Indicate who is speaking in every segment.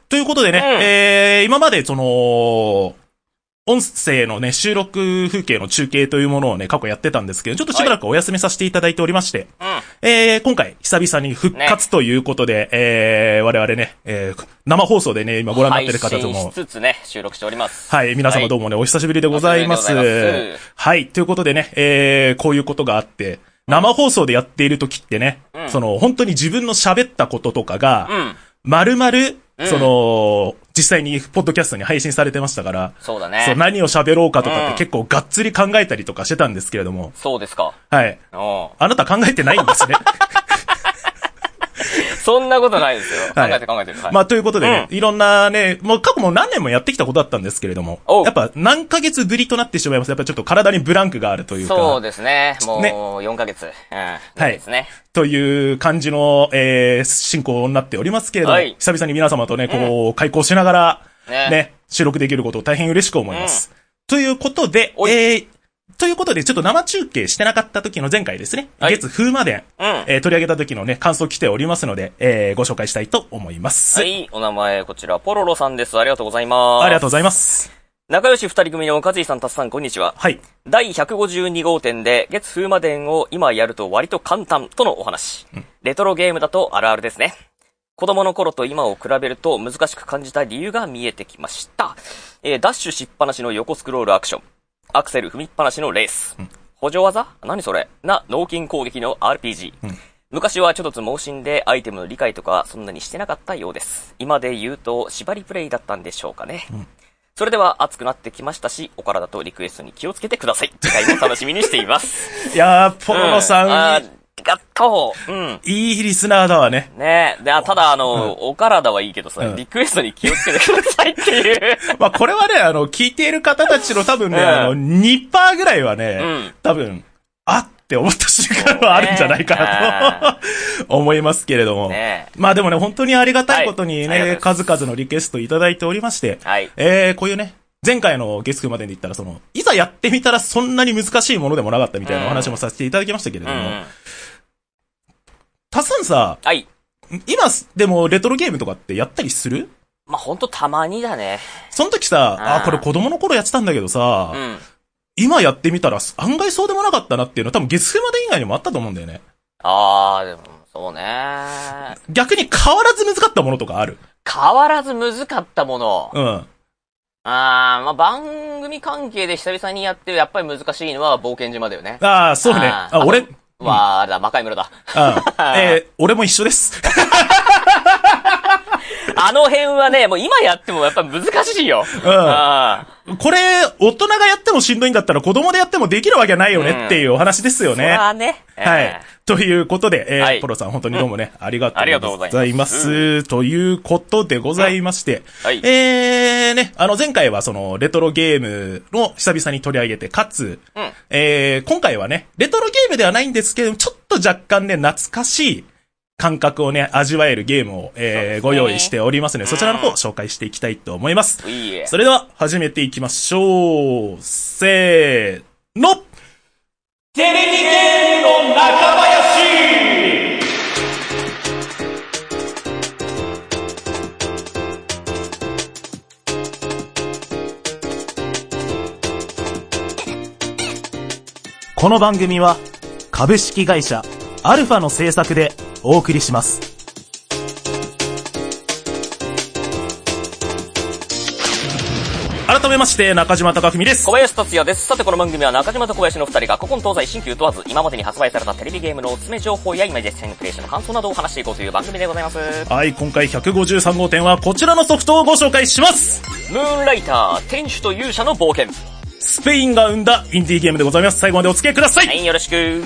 Speaker 1: ということでね、今まで音声のね、収録風景の中継というものをね、過去やってたんですけど、ちょっとしばらくお休みさせていただいておりまして、今回、久々に復活ということで、我々ね、生放送でね、今ご覧になってる方とも。
Speaker 2: 配信しつつね、収録しております。
Speaker 1: はい、皆様どうもね、お久しぶりでございます。はい、ということでね、こういうことがあって、生放送でやっている時ってね、本当に自分の喋ったこととかが、丸々、実際にポッドキャストに配信されてましたから、
Speaker 2: そうだね。
Speaker 1: 何を喋ろうかとかって結構がっつり考えたりとかしてたんですけれども。
Speaker 2: そうですか。
Speaker 1: はい。あなた考えてないんですね。
Speaker 2: そんなことないですよ。考えてる。はい、
Speaker 1: まあ、ということでね、いろんなね、もう過去も何年もやってきたことだったんですけれども、やっぱ何ヶ月ぶりとなってしまいます。やっぱちょっと体にブランクがあるというか。
Speaker 2: そうですね。もう、4ヶ月。はい。ですね。
Speaker 1: という感じの、進行になっておりますけれども、久々に皆様とね、こう、開講しながら、ね、収録できることを大変嬉しく思います。ということで、ちょっと生中継してなかった時の前回ですね。月風魔伝、取り上げた時のね、感想来ておりますので、ご紹介したいと思います。
Speaker 2: はい、お名前こちら、ポロロさんです。ありがとうございます。
Speaker 1: ありがとうございます。
Speaker 2: 仲良し二人組のカズイさん、タスさん、こんにちは。はい。第152号店で、月風魔伝を今やると割と簡単とのお話。レトロゲームだとあるあるですね。子供の頃と今を比べると難しく感じた理由が見えてきました。ダッシュしっぱなしの横スクロールアクション。アクセル踏みっぱなしのレース。補助技何それな脳筋攻撃の RPG。昔はちょっとつ盲信でアイテムの理解とかそんなにしてなかったようです。今で言うと縛りプレイだったんでしょうかね。それでは熱くなってきましたし、お体とリクエストに気をつけてください。次回も楽しみにしています。
Speaker 1: いやー、ポロロさん。
Speaker 2: ありがとう。
Speaker 1: いいリスナーだわね。
Speaker 2: ねえ。ただお体はいいけどさ、リクエストに気をつけてくださいっていう。
Speaker 1: まあこれはね、聞いている方たちの多分ね、2% ぐらいはね、多分、って思った瞬間はあるんじゃないかなと思いますけれども。まあでもね、本当にありがたいことにね、数々のリクエストいただいておりまして、こういうね、前回の月9までで言ったらいざやってみたらそんなに難しいものでもなかったみたいなお話もさせていただきましたけれども、タスさんさ、今でもレトロゲームとかってやったりする？
Speaker 2: まあほんとたまにだね。
Speaker 1: その時さ、これ子供の頃やってたんだけどさ、今やってみたら案外そうでもなかったなっていうのは多分月9まで以外にもあったと思うんだよね。
Speaker 2: でも、そうね。
Speaker 1: 逆に変わらず難かったものとかある？
Speaker 2: 変わらず難かったもの。まあ、番組関係で久々にやってやっぱり難しいのは冒険島だよね。
Speaker 1: そうね。俺
Speaker 2: あれだ、魔界村だ。
Speaker 1: 俺も一緒です。
Speaker 2: あの辺はね、もう今やってもやっぱ難しいよ。
Speaker 1: これ、大人がやってもしんどいんだったら子供でやってもできるわけないよねっていうお話ですよね。はい。ということで、ポロさん本当にどうもね、ありがとうございます。ということでございまして、ね、前回はレトロゲームの久々に取り上げて、かつ、今回はね、レトロゲームではないんですけど、ちょっと若干ね、懐かしい感覚をね、味わえるゲームを、ご用意しておりますので、そちらの方を紹介していきたいと思います。それでは、始めていきましょう。せーの！テレビゲームの中林！この番組は、株式会社アルファの制作でお送りします。改めまして中島貴文です。
Speaker 2: 小林達也です。さてこの番組は中島と小林の二人が古今東西新旧問わず今までに発売されたテレビゲームのおすすめ情報や今実践プレイしての感想などを話していこうという番組でございます。
Speaker 1: はい、今回153号店はこちらのソフトをご紹介します。
Speaker 2: ムーンライター天使と勇者の冒険。
Speaker 1: スペインが生んだインディーゲームでございます。最後までお付き合いください。
Speaker 2: はい、よろしく。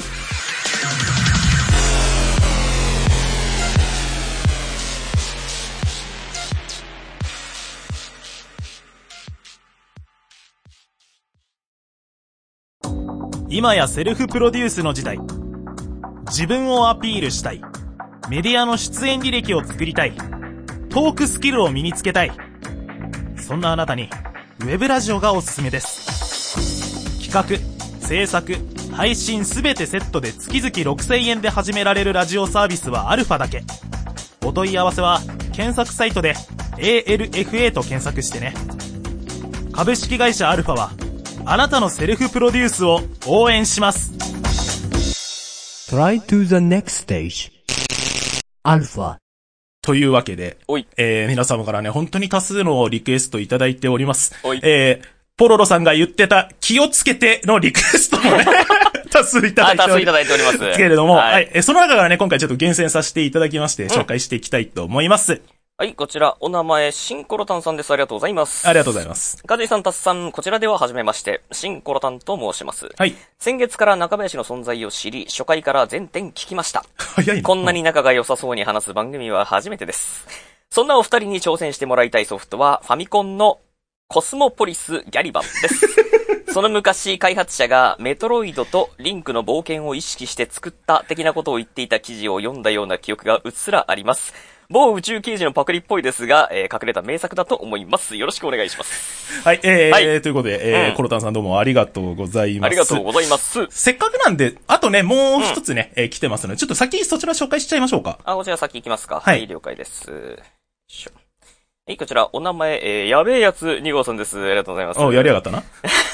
Speaker 1: 今やセルフプロデュースの時代。自分をアピールしたい。メディアの出演履歴を作りたい。トークスキルを身につけたい。そんなあなたにウェブラジオがおすすめです。企画、制作、配信すべてセットで月々6000円で始められるラジオサービスはアルファだけ。お問い合わせは検索サイトで ALFA と検索してね。株式会社アルファはあなたのセルフプロデュースを応援します。
Speaker 3: Try to the next stage アルファ
Speaker 1: というわけで、皆様からね、本当に多数のリクエストいただいております。ポロロさんが言ってた気をつけてのリクエストもね、多数いただいて
Speaker 2: おります。
Speaker 1: けれども、はい。その中からね、今回ちょっと厳選させていただきまして、紹介していきたいと思います。
Speaker 2: はい、こちら、お名前、シンコロタンさんです。ありがとうございます。
Speaker 1: ありがとうございます。
Speaker 2: カジさん、タスさん、こちらでは初めまして、シンコロタンと申します。
Speaker 1: はい。
Speaker 2: 先月から中林の存在を知り、初回から全編聞きました。
Speaker 1: 早いな。
Speaker 2: こんなに仲が良さそうに話す番組は初めてです。そんなお二人に挑戦してもらいたいソフトは、ファミコンのコスモポリス・ギャリバンです。その昔、開発者がメトロイドとリンクの冒険を意識して作った的なことを言っていた記事を読んだような記憶がうっすらあります。某宇宙刑事のパクリっぽいですが、隠れた名作だと思います。よろしくお願いします。
Speaker 1: はい、ということで、コロタンさんどうもありがとうございます。
Speaker 2: ありがとうございます。
Speaker 1: せっかくなんで、あとね、もう一つね、来てますので、ちょっと先そちら紹介しちゃいましょうか。
Speaker 2: こちら先行きますか。はい、了解です。はい、こちら、お名前、やべえやつ2号さんです。ありがとうございます。
Speaker 1: やりやがったな。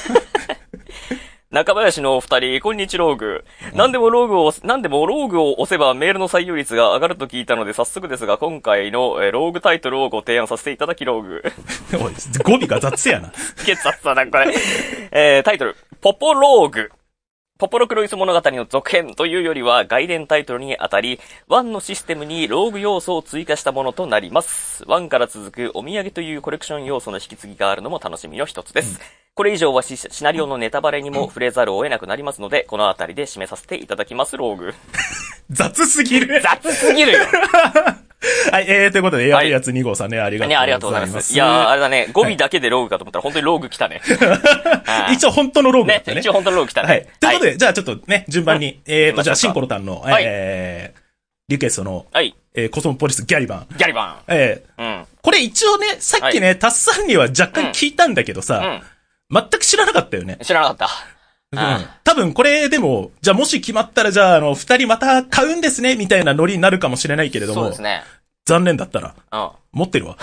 Speaker 2: 中林のお二人、こんにちローグ。何でもローグを押せばメールの採用率が上がると聞いたので、早速ですが、今回のローグタイトルをご提案させていただきローグ。
Speaker 1: おい、語尾が雑やな。
Speaker 2: 雑だな、これ。タイトル、ポポローグ。ポポロクロイス物語の続編というよりは外伝タイトルにあたり、1のシステムにローグ要素を追加したものとなります。1から続くお土産というコレクション要素の引き継ぎがあるのも楽しみの一つです。これ以上はシナリオのネタバレにも触れざるを得なくなりますので、このあたりで締めさせていただきます、ローグ。
Speaker 1: 雑すぎる。
Speaker 2: 雑すぎるよ。
Speaker 1: はい、ということで、やべえやつ2号さんね、ありがとうございます。ありがとうございます。
Speaker 2: いやあれだね、語尾だけでローグかと思ったら、本当にローグ来たね。
Speaker 1: 一応本当のローグだったね。
Speaker 2: 一応本当のローグ来たね。
Speaker 1: はい。ということで、じゃあちょっとね、順番に、じゃあ、シンコロタンの、リクエストの、コスモポリスギャリバン。
Speaker 2: ギャリバン。
Speaker 1: これ一応ね、さっきね、タッサンには若干聞いたんだけどさ、全く知らなかったよね。
Speaker 2: 知らなかった。
Speaker 1: 多分これでも、じゃあもし決まったらじゃあ二人また買うんですね、みたいなノリになるかもしれないけれども。
Speaker 2: そうですね。
Speaker 1: 残念だったら。持ってるわ。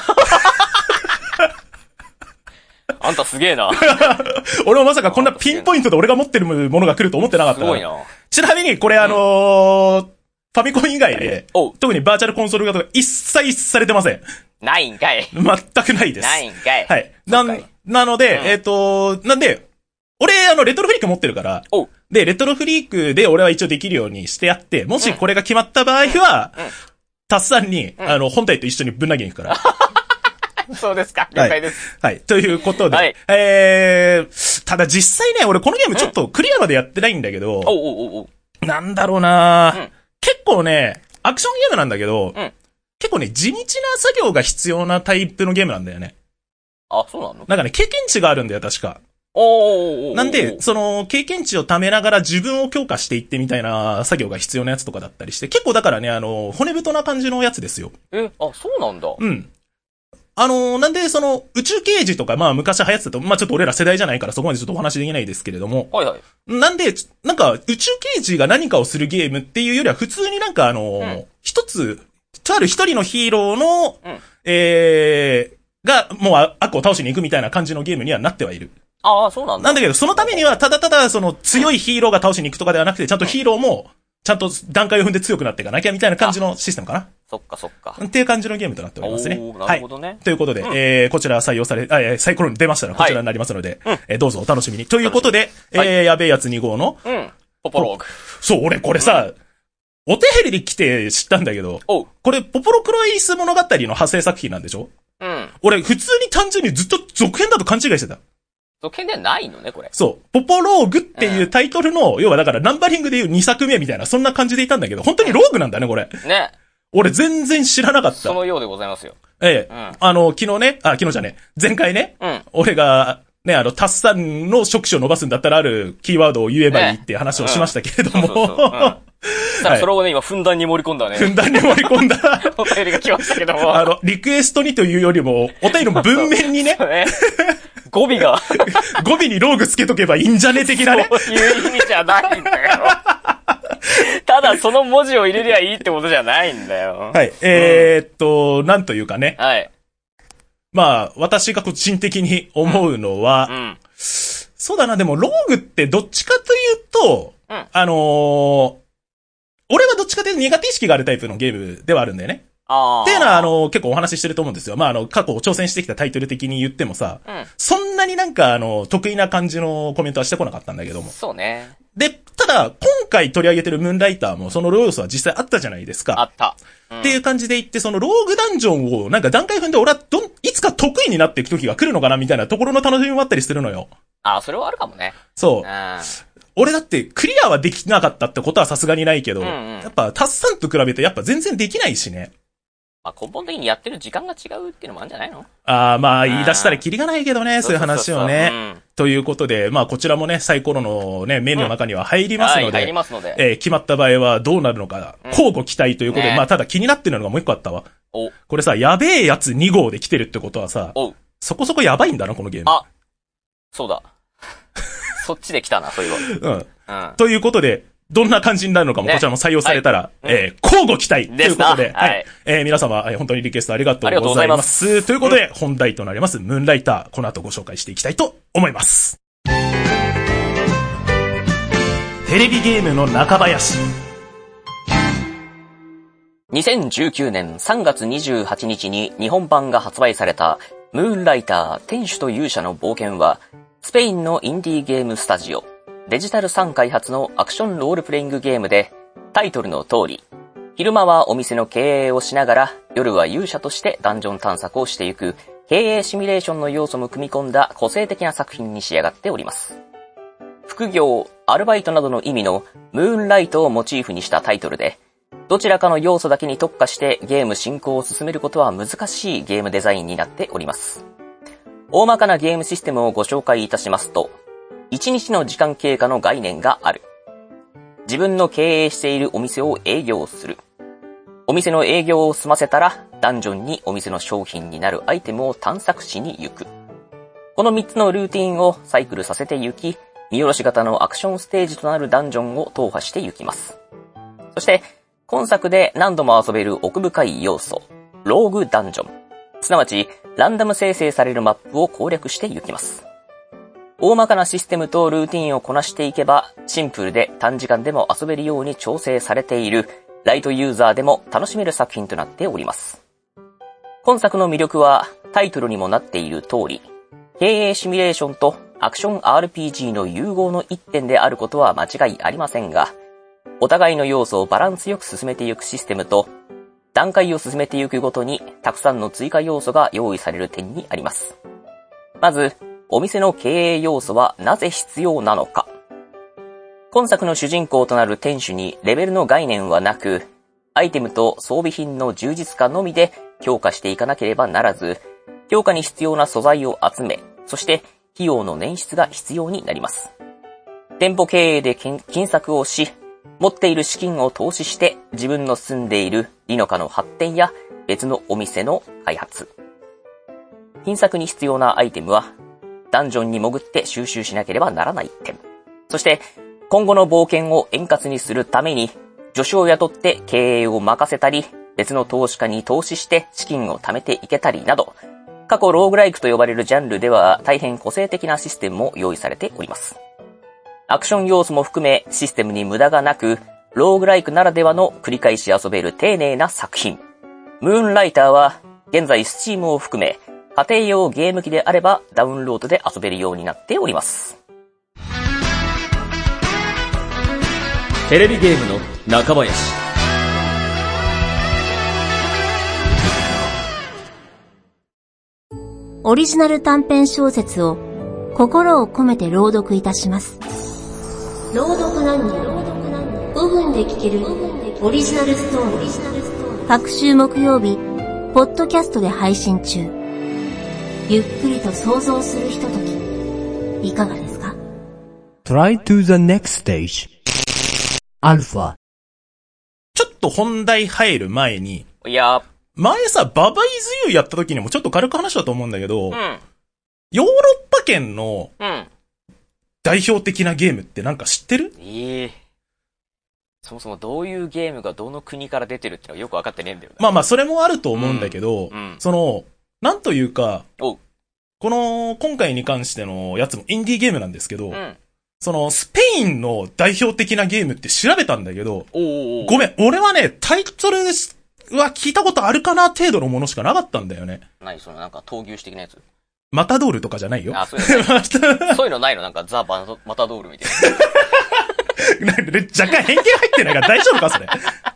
Speaker 2: あんたすげえな。
Speaker 1: 俺もまさかこんなピンポイントで俺が持ってるものが来ると思ってなかった。す
Speaker 2: ごいな。
Speaker 1: ちなみにこれファミコン以外で、特にバーチャルコンソール型が一切されてません。
Speaker 2: ないんかい。
Speaker 1: 全くないです。
Speaker 2: ないんかい。
Speaker 1: はい。なので、なんで、俺、レトロフリーク持ってるから、で、レトロフリークで俺は一応できるようにしてやって、もしこれが決まった場合は、タスさんに、本体と一緒にぶん投げに行くから。
Speaker 2: そうですか。了解です。
Speaker 1: はい。ということで、ただ実際ね、俺このゲームちょっとクリアまでやってないんだけど、なんだろうな、結構ね、アクションゲームなんだけど、結構ね、地道な作業が必要なタイプのゲームなんだよね。
Speaker 2: あ、そうなの？
Speaker 1: なんかね、経験値があるんだよ、確か。なんで、経験値を貯めながら自分を強化していってみたいな作業が必要なやつとかだったりして、結構だからね、骨太な感じのやつですよ。
Speaker 2: そうなんだ。
Speaker 1: うん。なんで、宇宙刑事とか、まあ昔流行ってたと、まあちょっと俺ら世代じゃないからそこまでちょっとお話できないですけれども。
Speaker 2: はいはい。
Speaker 1: なんで、なんか、宇宙刑事が何かをするゲームっていうよりは、普通になんか一つ、とある一人のヒーローの、が、もう悪を倒しに行くみたいな感じのゲームにはなってはいる。
Speaker 2: そうなんだ。
Speaker 1: なんだけど、そのためには、ただただ、強いヒーローが倒しに行くとかではなくて、ちゃんとヒーローも、ちゃんと段階を踏んで強くなっていかなきゃみたいな感じのシステムかな。
Speaker 2: そっかそっか。
Speaker 1: っていう感じのゲームとなっておりますね。
Speaker 2: なるほどね。はい。
Speaker 1: ということで、こちら採用され、サイコロに出ましたらこちらになりますので、どうぞお楽しみに。ということで、やべえやつ2号の、
Speaker 2: ポポローグ。
Speaker 1: そう、俺これさ、お手ヘリで来て知ったんだけど、これ、ポポロクロイス物語の派生作品なんでしょ？俺、普通に単純にずっと続編だと勘違いしてた。
Speaker 2: 続編ではないのね、これ。
Speaker 1: そう。ポポローグっていうタイトルの、要はだからナンバリングでいう2作目みたいな、そんな感じでいたんだけど、本当にローグなんだね、これ。
Speaker 2: ね。
Speaker 1: 俺全然知らなかった。
Speaker 2: そのようでございますよ。
Speaker 1: 昨日ね、昨日じゃね、前回ね、俺が、ね、タッサンの触手を伸ばすんだったらあるキーワードを言えばいいっていう話をしましたけれども。
Speaker 2: それをね、今、ふんだんに盛り込んだね。
Speaker 1: ふんだんに盛り込んだ。
Speaker 2: お便りが来ましたけども。
Speaker 1: リクエストにというよりも、お便りの文面にね。
Speaker 2: 語尾が。
Speaker 1: 語尾にローグつけとけばいいんじゃね的なね。
Speaker 2: そういう意味じゃないんだよ。ただ、その文字を入れりゃいいってことじゃないんだよ。
Speaker 1: はい。なんというかね。
Speaker 2: はい。
Speaker 1: まあ、私が個人的に思うのは、そうだな、でも、ローグってどっちかというと、俺はどっちかというと苦手意識があるタイプのゲームではあるんだよね。っていうのは、結構お話ししてると思うんですよ。まあ、過去挑戦してきたタイトル的に言ってもさ、そんなになんか、得意な感じのコメントはしてこなかったんだけども。
Speaker 2: そうね。
Speaker 1: で、ただ、今回取り上げてるムーンライターも、その要素は実際あったじゃないですか。
Speaker 2: あった。
Speaker 1: っていう感じで言って、そのローグダンジョンを、なんか段階踏んで俺はいつか得意になっていく時が来るのかなみたいなところの楽しみもあったりするのよ。
Speaker 2: それはあるかもね。
Speaker 1: そう。俺だってクリアはできなかったってことはさすがにないけど、やっぱタッサンと比べてやっぱ全然できないしね。
Speaker 2: まあ根本的にやってる時間が違うっていうのもあるんじゃないの？
Speaker 1: まあ言い出したらキリがないけどね、そういう話をね。ということで、まあこちらもね、サイコロのね、面の中には入りますので、
Speaker 2: 入りますので。
Speaker 1: 決まった場合はどうなるのか、交互期待ということで、まあただ気になってるのがもう一個あったわ。これさ、やべえやつ2号で来てるってことはさ、そこそこやばいんだな、このゲーム。
Speaker 2: そうだ。そっちで来たな、そういうの。
Speaker 1: ということで、どんな感じになるのかもこちらも採用されたら、交互期待ということで、はい。皆様、本当にリクエストありがとうございます。ということで、本題となります、ムーンライター、この後ご紹介していきたいと思います。テレビゲームの中林。
Speaker 2: 2019年3月28日に日本版が発売された、ムーンライター天使と勇者の冒険は、スペインのインディーゲームスタジオ、デジタル3開発のアクションロールプレイングゲームで、タイトルの通り、昼間はお店の経営をしながら、夜は勇者としてダンジョン探索をしていく、経営シミュレーションの要素も組み込んだ個性的な作品に仕上がっております。副業、アルバイトなどの意味のムーンライトをモチーフにしたタイトルで、どちらかの要素だけに特化してゲーム進行を進めることは難しいゲームデザインになっております。大まかなゲームシステムをご紹介いたしますと、1日の時間経過の概念がある。自分の経営しているお店を営業する。お店の営業を済ませたら、ダンジョンにお店の商品になるアイテムを探索しに行く。この3つのルーティンをサイクルさせて行き、見下ろし型のアクションステージとなるダンジョンを踏破して行きます。そして、今作で何度も遊べる奥深い要素、ローグダンジョン。すなわち、ランダム生成されるマップを攻略して行きます。大まかなシステムとルーティンをこなしていけば、シンプルで短時間でも遊べるように調整されている、ライトユーザーでも楽しめる作品となっております。今作の魅力は、タイトルにもなっている通り、経営シミュレーションとアクション RPG の融合の一点であることは間違いありませんが、お互いの要素をバランスよく進めていくシステムと、段階を進めていくごとにたくさんの追加要素が用意される点にあります。まず、お店の経営要素はなぜ必要なのか。今作の主人公となる店主にレベルの概念はなく、アイテムと装備品の充実化のみで強化していかなければならず、強化に必要な素材を集め、そして費用の捻出が必要になります。店舗経営で金策をし、持っている資金を投資して自分の住んでいるリノカの発展や別のお店の開発。金策に必要なアイテムはダンジョンに潜って収集しなければならない点。そして今後の冒険を円滑にするために助手を雇って経営を任せたり、別の投資家に投資して資金を貯めていけたりなど、過去ローグライクと呼ばれるジャンルでは大変個性的なシステムも用意されております。アクション要素も含めシステムに無駄がなく、ローグライクならではの繰り返し遊べる丁寧な作品。ムーンライターは現在スチームを含め家庭用ゲーム機であればダウンロードで遊べるようになっております。
Speaker 3: テレビゲームの中林。
Speaker 4: オリジナル短編小説を心を込めて朗読いたします。朗読何人5分で聞けるオリジナルストーリー。各週木曜日ポッドキャストで配信中。ゆっくりと想像するひとときいかがですか？
Speaker 3: Try to the next stage. アルファ。
Speaker 1: ちょっと本題入る前に、前さババイズユーやった時にもちょっと軽く話したと思うんだけど、ヨーロッパ圏の代表的なゲームってなんか知ってる？
Speaker 2: そもそもどういうゲームがどの国から出てるってのはよくわかってねえんだよな。
Speaker 1: まあまあそれもあると思うんだけど、そのなんというか、この、今回に関してのやつもインディーゲームなんですけど、その、スペインの代表的なゲームって調べたんだけど、ごめん、俺はね、タイトルは聞いたことあるかな程度のものしかなかったんだよね。
Speaker 2: そのなんか闘牛士的なやつ
Speaker 1: マタドールとかじゃないよ。
Speaker 2: そういうのないのなんかザ・マタドールみたいな。
Speaker 1: 若干偏見入ってないから大丈夫かそれ。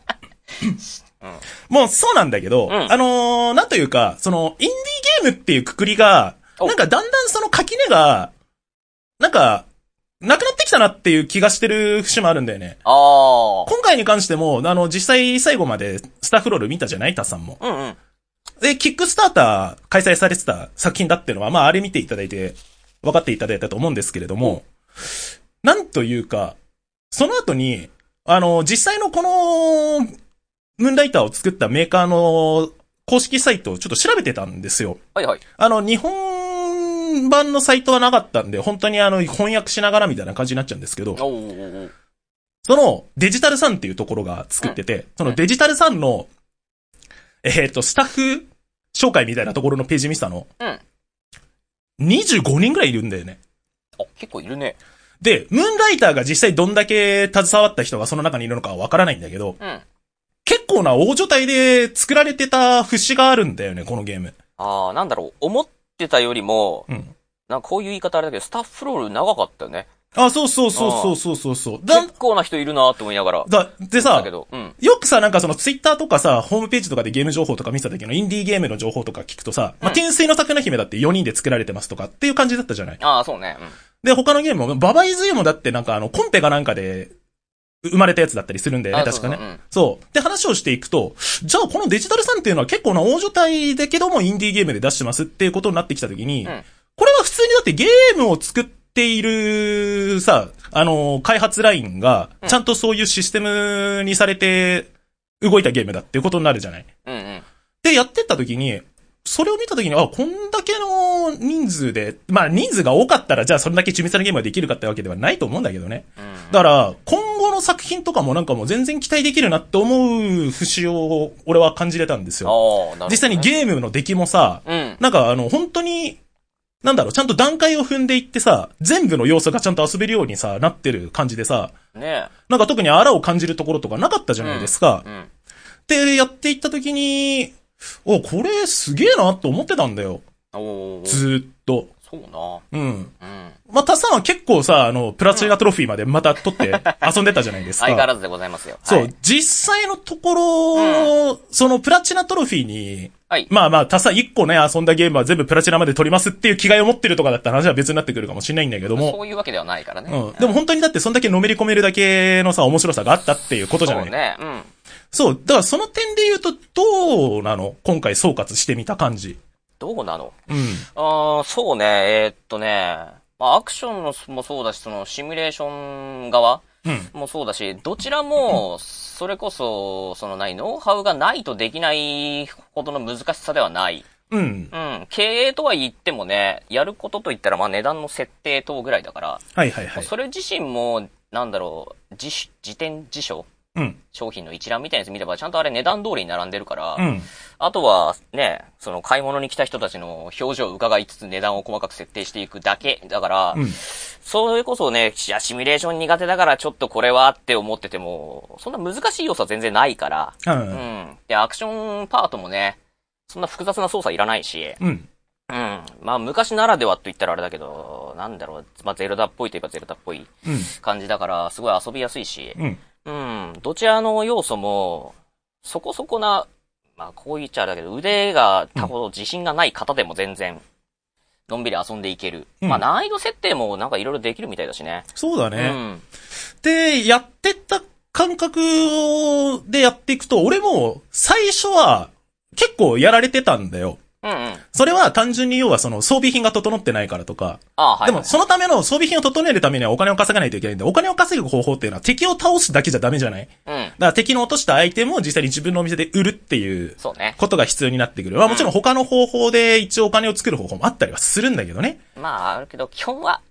Speaker 1: もうそうなんだけど、なんというか、その、インディーゲームっていうくくりが、なんかだんだんその垣根が、なんか、なくなってきたなっていう気がしてる節もあるんだよね。今回に関しても、実際最後までスタッフロール見たじゃないタスさんも。で、キックスターター開催されてた作品だっていうのは、まああれ見ていただいて、分かっていただいたと思うんですけれども、なんというか、その後に、実際のこの、ムーンライターを作ったメーカーの公式サイトをちょっと調べてたんですよ。日本版のサイトはなかったんで、本当に翻訳しながらみたいな感じになっちゃうんですけど、そのデジタルサンっていうところが作ってて、そのデジタルサンの、スタッフ紹介みたいなところのページ見せたの。25人ぐらいいるんだよね。
Speaker 2: 結構いるね。
Speaker 1: で、ムーンライターが実際どんだけ携わった人がその中にいるのかはわからないんだけど、結構な大所帯で作られてた節があるんだよね、このゲーム。
Speaker 2: なんだろう、思ってたよりも、なんかこういう言い方あれだけど、スタッフロール長かったよね。
Speaker 1: そう。
Speaker 2: 結構な人いるなって思いながら。
Speaker 1: でさ、よくさ、なんかそのツイッターとかさ、ホームページとかでゲーム情報とか見てた時のインディーゲームの情報とか聞くとさ、天水の桜姫だって4人で作られてますとかっていう感じだったじゃない。
Speaker 2: そうね。
Speaker 1: で、他のゲームも、ババイズユもだってなんかコンペかなんかで、生まれたやつだったりするんだよね、確かね。そう。で、話をしていくと、じゃあこのデジタルさんっていうのは結構な大所帯だけどもインディーゲームで出してますっていうことになってきたときに、これは普通にだってゲームを作っているさ、開発ラインが、ちゃんとそういうシステムにされて動いたゲームだっていうことになるじゃない。で、やってったときに、それを見たときに、こんだけの人数で、まあ人数が多かったら、じゃあそれだけ緻密なゲームができるかってわけではないと思うんだけどね。だから、今後の作品とかもなんかもう全然期待できるなって思う節を、俺は感じれたんですよ。実際にゲームの出来もさ、なんか本当に、なんだろう、ちゃんと段階を踏んでいってさ、全部の要素がちゃんと遊べるようにさ、なってる感じでさ、なんか特にあらを感じるところとかなかったじゃないですか。で、やっていったときに、これすげえなって思ってたんだよ。ずーっと。
Speaker 2: そうな。
Speaker 1: まあ、タッサンは結構さ、プラチナトロフィーまでまた取って遊んでたじゃないですか。
Speaker 2: 相変わらずでございますよ。
Speaker 1: そう、実際のところ、そのプラチナトロフィーに、まあ、タッサン1個ね、遊んだゲームは全部プラチナまで取りますっていう気概を持ってるとかだったら話は別になってくるかもしれないんだけども。
Speaker 2: そういうわけではないからね。
Speaker 1: でも本当にだってそんだけのめり込めるだけのさ、面白さがあったっていうことじゃない。
Speaker 2: そうね。
Speaker 1: そう。だからその点で言うと、どうなの？今回総括してみた感じ。
Speaker 2: どうなの？そうね。まあ、アクションもそうだし、そのシミュレーション側もそうだし、どちらも、それこそ、ノウハウがないとできないほどの難しさではない。経営とは言ってもね、やることといったら、まあ値段の設定等ぐらいだから。それ自身も、なんだろう、辞典辞書商品の一覧みたいなやつ見れば、ちゃんとあれ値段通りに並んでるから、あとはね、その買い物に来た人たちの表情を伺いつつ値段を細かく設定していくだけだから、それこそね、シミュレーション苦手だからちょっとこれはって思ってても、そんな難しい要素は全然ないから、で、アクションパートもね、そんな複雑な操作いらないし、まあ昔ならではと言ったらあれだけど、なんだろう、まあゼルダっぽいといえばゼルダっぽい感じだから、すごい遊びやすいし、どちらの要素も、そこそこな、まあこう言っちゃあれだけど、腕が他ほど自信がない方でも全然、のんびり遊んでいける。まあ難易度設定もなんかいろいろできるみたいだしね。
Speaker 1: そうだね。で、やってった感覚でやっていくと、俺も最初は結構やられてたんだよ。それは単純に要はその装備品が整ってないからとか。でもそのための装備品を整えるためにはお金を稼がないといけないんで、お金を稼ぐ方法っていうのは敵を倒すだけじゃダメじゃない？だから敵の落としたアイテムを実際に自分のお店で売るっていうことが必要になってくる。まあもちろん他の方法で一応お金を作る方法もあったりはするんだけどね。
Speaker 2: まああるけど、基本は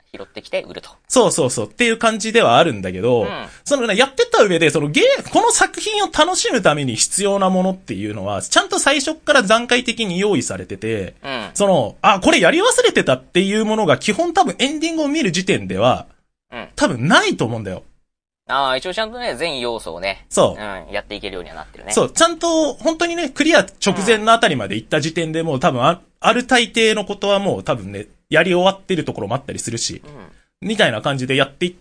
Speaker 2: 拾ってきて売ると。
Speaker 1: そうそうそうっていう感じではあるんだけど、そのね、やってった上で、この作品を楽しむために必要なものっていうのは、ちゃんと最初から段階的に用意されてて、これやり忘れてたっていうものが基本多分エンディングを見る時点では、多分ないと思うんだよ。
Speaker 2: 一応ちゃんとね、全要素をね。やっていけるようにはなってるね。
Speaker 1: そう、ちゃんと、本当にね、クリア直前のあたりまで行った時点でもう多分ある大抵のことはもう多分ね、やり終わってるところもあったりするし、みたいな感じでやっていって、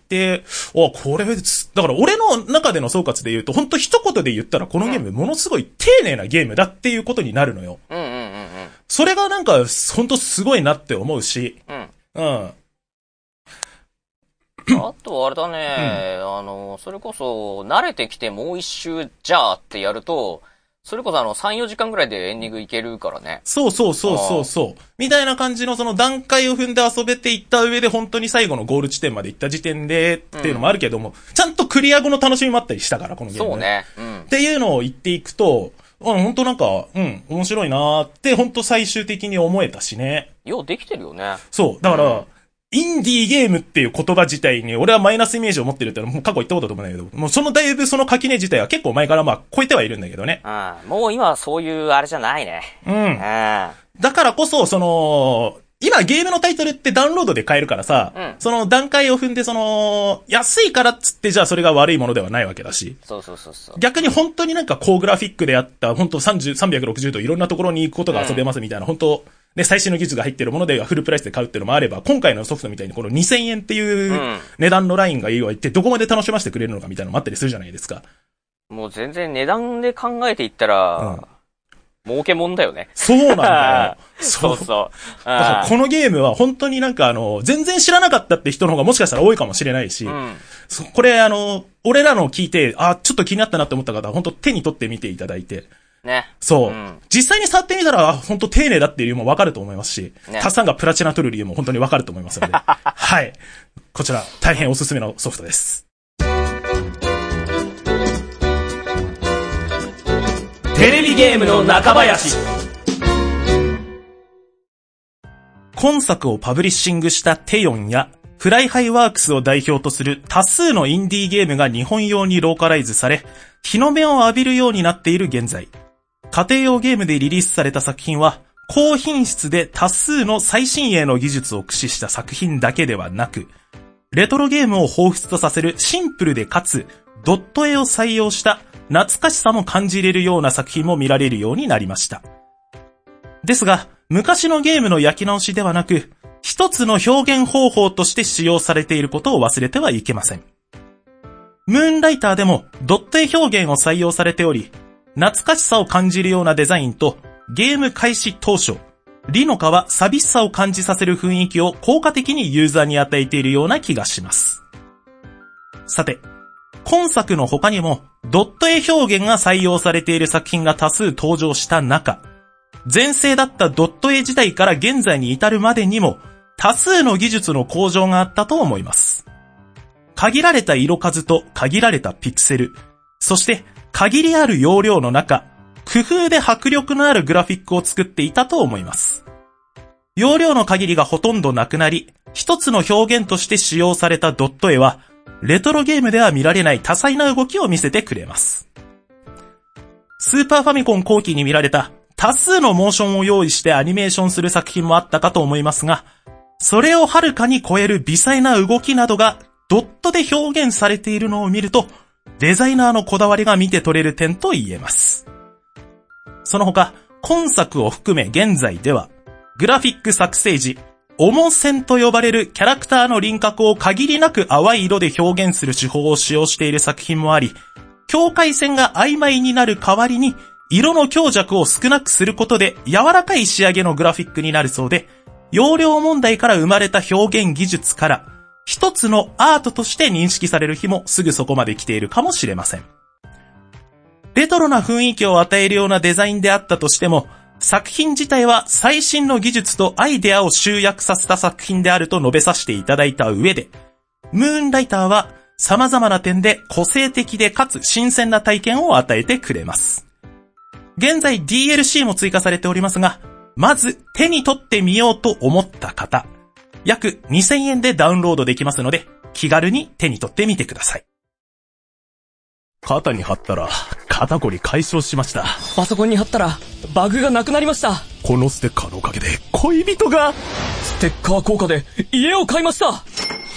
Speaker 1: これ、だから俺の中での総括で言うと、本当一言で言ったらこのゲームものすごい丁寧なゲームだっていうことになるのよ。それがなんか、本当すごいなって思うし、
Speaker 2: あとあれだね、それこそ、慣れてきてもう一周じゃあってやると、それこそ3、4時間ぐらいでエンディングいけるからね。
Speaker 1: そう。みたいな感じのその段階を踏んで遊べていった上で本当に最後のゴール地点まで行った時点でっていうのもあるけども、ちゃんとクリア後の楽しみもあったりしたから、このゲーム。
Speaker 2: そうね。
Speaker 1: っていうのを言っていくと、本当なんか、面白いなーって本当最終的に思えたしね。
Speaker 2: ようできてるよね。
Speaker 1: そう。だから、インディーゲームっていう言葉自体に俺はマイナスイメージを持ってるってのはもう過去言ったことだと思うんだけど、もうだいぶその垣根自体は結構前から超えてはいるんだけどね。
Speaker 2: もう今はそういうあれじゃないね。
Speaker 1: だからこそ、今ゲームのタイトルってダウンロードで買えるからさ、その段階を踏んで安いからっつってじゃあそれが悪いものではないわけだし。
Speaker 2: そう。
Speaker 1: 逆に本当になんか高グラフィックであった、本当360度いろんなところに行くことが遊べますみたいな、本当ね、最新の技術が入ってるものでフルプライスで買うっていうのもあれば、今回のソフトみたいにこの2000円っていう値段のラインがいいわってどこまで楽しませてくれるのかみたいなのもあったりするじゃないですか。
Speaker 2: もう全然値段で考えていったら、儲けもんだよね。
Speaker 1: そうなんだよ。
Speaker 2: そう。
Speaker 1: だからこのゲームは本当になんか全然知らなかったって人の方がもしかしたら多いかもしれないし、これ俺らの聞いて、ちょっと気になったなって思った方は本当手に取ってみていただいて。
Speaker 2: ね。
Speaker 1: そう。実際に触ってみたら、本当丁寧だっていう理由もわかると思いますし、タッさんがプラチナ取る理由も本当にわかると思いますので、はい。こちら、大変おすすめのソフトです。
Speaker 3: テレビゲームの中林。
Speaker 1: 今作をパブリッシングしたテヨンや、フライハイワークスを代表とする多数のインディーゲームが日本用にローカライズされ、日の目を浴びるようになっている現在、家庭用ゲームでリリースされた作品は、高品質で多数の最新鋭の技術を駆使した作品だけではなく、レトロゲームを彷彿とさせるシンプルでかつ、ドット絵を採用した懐かしさも感じれるような作品も見られるようになりました。ですが、昔のゲームの焼き直しではなく、一つの表現方法として使用されていることを忘れてはいけません。ムーンライターでもドット絵表現を採用されており、懐かしさを感じるようなデザインとゲーム開始当初、リノカは寂しさを感じさせる雰囲気を効果的にユーザーに与えているような気がします。さて、今作の他にもドット絵表現が採用されている作品が多数登場した中、前世だったドット絵時代から現在に至るまでにも多数の技術の向上があったと思います。限られた色数と限られたピクセル、そして限りある容量の中、工夫で迫力のあるグラフィックを作っていたと思います。容量の限りがほとんどなくなり、一つの表現として使用されたドット絵は、レトロゲームでは見られない多彩な動きを見せてくれます。スーパーファミコン後期に見られた多数のモーションを用意してアニメーションする作品もあったかと思いますが、それをはるかに超える微細な動きなどがドットで表現されているのを見ると、デザイナーのこだわりが見て取れる点と言えます。その他、今作を含め現在では、グラフィック作成時、オモ線と呼ばれるキャラクターの輪郭を限りなく淡い色で表現する手法を使用している作品もあり、境界線が曖昧になる代わりに、色の強弱を少なくすることで柔らかい仕上げのグラフィックになるそうで、容量問題から生まれた表現技術から、一つのアートとして認識される日もすぐそこまで来ているかもしれません。レトロな雰囲気を与えるようなデザインであったとしても、作品自体は最新の技術とアイデアを集約させた作品であると述べさせていただいた上で、ムーンライターは様々な点で個性的でかつ新鮮な体験を与えてくれます。現在 DLC も追加されておりますが、まず手に取ってみようと思った方、 約2000円でダウンロードできますので、気軽に手に取ってみてください。肩に貼ったら肩こり解消しました。
Speaker 5: パソコンに貼ったらバグがなくなりました。
Speaker 1: このステッカーのおかげで恋人が。
Speaker 5: ステッカー効果で家を買いました。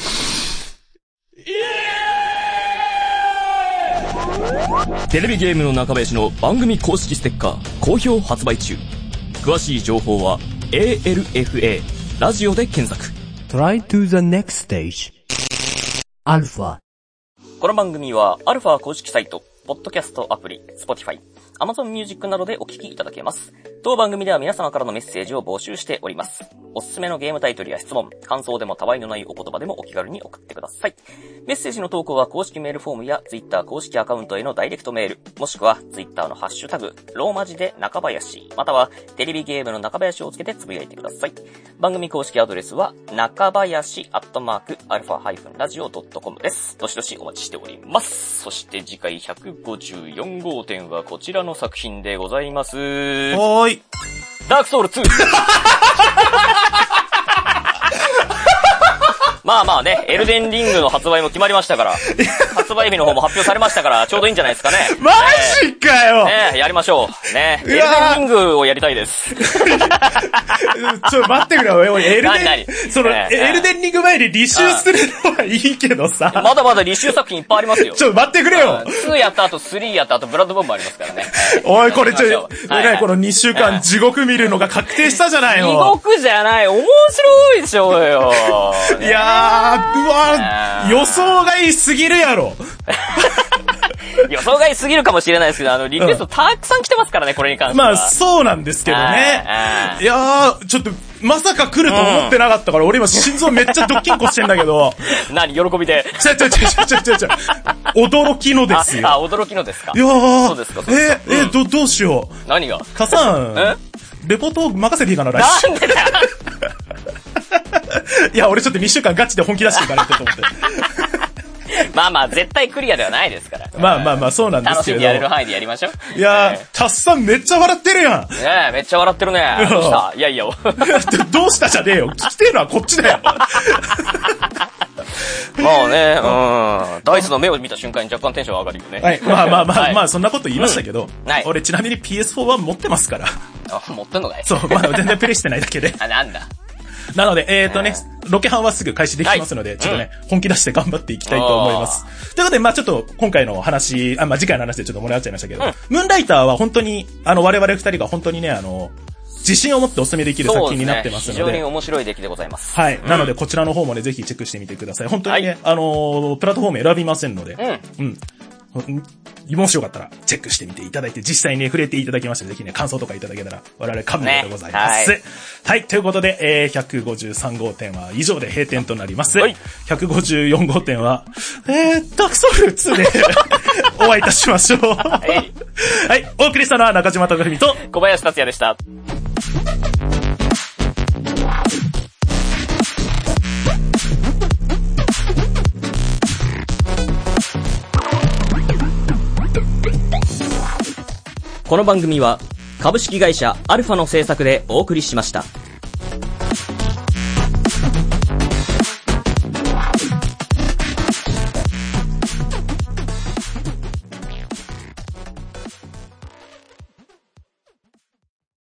Speaker 5: テレビゲームの中林の番組公式ステッカー好評発売中。詳しい情報は ALFA ラジオで検索。
Speaker 3: Try to the next stage アルファ。
Speaker 2: この番組はアルファ公式サイト、ポッドキャストアプリ、Spotify、Amazon Music などでお聞きいただけます。当番組では皆様からのメッセージを募集しております。おすすめのゲームタイトルや質問、感想でもたわいのないお言葉でもお気軽に送ってください。メッセージの投稿は公式メールフォームや Twitter 公式アカウントへのダイレクトメール、もしくは Twitter のハッシュタグ、ローマ字で中林、またはテレビゲームの中林をつけてつぶやいてください。番組公式アドレスは中林@alpha-radio.com です。どしどしお待ちしております。そして次回154号店はこちらの作品でございます。
Speaker 1: はーい。
Speaker 2: ダークソウル2。まあまあね、エルデンリングの発売も決まりましたから、発売日の方も発表されましたから、ちょうどいいんじゃないですかね。
Speaker 1: マジかよ、
Speaker 2: ね、やりましょう。ね、エルデンリングをやりたいです。
Speaker 1: ちょ、待ってくれよ、エルデンリング前に履修するのはいいけどさ。
Speaker 2: まだまだ履修作品いっぱいありますよ。
Speaker 1: ちょ、待ってくれよ。
Speaker 2: 2やった後、3やった後、ブラッドボンもありますからね。
Speaker 1: おい、これこの2週間地獄見るのが確定したじゃないの。
Speaker 2: 地獄じゃない、面白いでしょうよ。
Speaker 1: いやうわ予想外すぎるやろ。
Speaker 2: 予想外すぎるかもしれないですけど、リクエストたくさん来てますからね、これに関しては。
Speaker 1: まあ、そうなんですけどね。いやちょっと、まさか来ると思ってなかったから、俺今心臓めっちゃドッキンコしてんだけど。
Speaker 2: 何、喜びで。
Speaker 1: 驚きのですよ。
Speaker 2: あ、驚きのですか。
Speaker 1: いや
Speaker 2: そうですか。
Speaker 1: どうしよう。
Speaker 2: 何が
Speaker 1: かさん、レポート任せていいかな、来週。
Speaker 2: なんでだよ。
Speaker 1: いや、俺ちょっと2週間ガチで本気出していかないと思って。
Speaker 2: まあまあ、絶対クリアではないですから。
Speaker 1: まあ、そうなんですけど。
Speaker 2: 楽しんでやれる範囲でやりましょう。
Speaker 1: いやタッサンめっちゃ笑ってるやん。
Speaker 2: ねえ、めっちゃ笑ってるね。どうしたいやいや。
Speaker 1: どうしたじゃねえよ。聞きてえのはこっちだよ。
Speaker 2: まあね、ダイスの目を見た瞬間に若干テンション上がるよね。
Speaker 1: はい。まあ、そんなこと言いましたけど。俺ちなみに PS4 は持ってますから。
Speaker 2: あ、持ってんのかい？
Speaker 1: そう、まだ全然プレイしてないだけで。
Speaker 2: あ、なんだ。
Speaker 1: なので、ロケハンはすぐ開始できますので、ちょっとね、本気出して頑張っていきたいと思います。ということで、まあちょっと、今回の話、次回の話でちょっと盛り上がっちゃいましたけど、ムーンライターは本当に、我々二人が本当にね、自信を持ってお勧めできる作品になってますので。
Speaker 2: 非常に面白い出来でございます。
Speaker 1: はい。なので、こちらの方もね、ぜひチェックしてみてください。本当にね、プラットフォーム選びませんので、もしよかったらチェックしてみていただいて、実際に触れていただきまして、ぜひね、感想とかいただけたら、我々感動でございます。はい。ということで、153号店は以上で閉店となります。154号店は、ダークソウル2でお会いいたしましょう。はい。お送りしたのは中島貴文と
Speaker 2: 小林達也でした。この番組は株式会社アルファの制作でお送りしました。